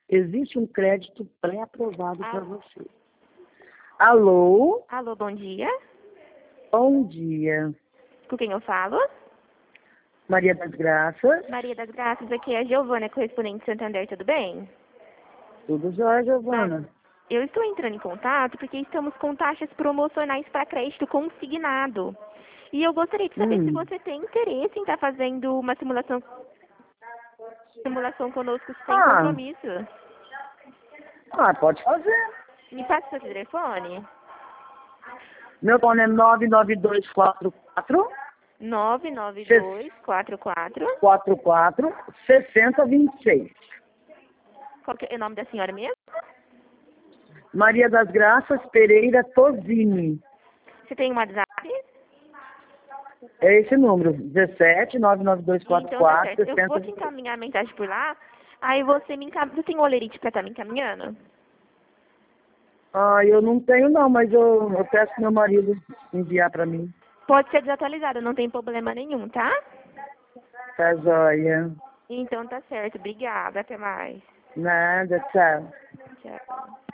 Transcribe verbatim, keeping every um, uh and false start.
Existe um crédito pré-aprovado Ah. para você. Alô? Alô, bom dia. Bom dia. Com quem eu falo? Maria das Graças. Maria das Graças, aqui é a Giovana, correspondente de Santander, tudo bem? Tudo jóia, Giovana? Eu estou entrando em contato porque estamos com taxas promocionais para crédito consignado. E eu gostaria de saber se Hum. você tem interesse em estar fazendo uma simulação, simulação conosco sem Ah. compromisso. Ah, pode fazer. Me passa seu telefone. Meu telefone é nove nove dois quatro quatro, nove nove dois quatro quatro. quatro quatro, seis zero dois seis. Qual que é o nome da senhora mesmo? Maria das Graças Pereira Tosini. Você tem um WhatsApp? É esse número, dezessete, nove nove dois quatro Então tá quatro, certo. seis Eu vou zero te dois seis. encaminhar a mensagem por lá. Aí você me encaminha. Você tem um olerite pra estar me encaminhando? Ah, eu não tenho não, mas eu, eu peço pro meu marido enviar para mim. Pode ser desatualizado, não tem problema nenhum, tá? Tá joia. Então tá certo. Obrigada. Até mais. Nada, tchau. Tchau.